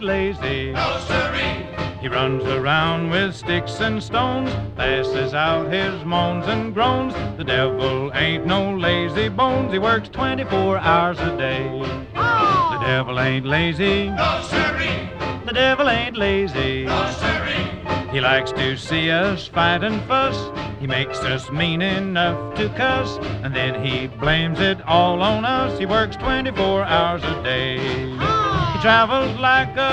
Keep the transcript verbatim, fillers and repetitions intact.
ain't lazy. No, sirree. He runs around with sticks and stones, passes out his moans and groans. The devil ain't no lazy bones, he works twenty-four hours a day. Oh. The devil ain't lazy. No, sirree. The devil ain't lazy. No, sirree. He likes to see us fight and fuss. He makes us mean enough to cuss, and then he blames it all on us. He works twenty-four hours a day. Oh. He travels like a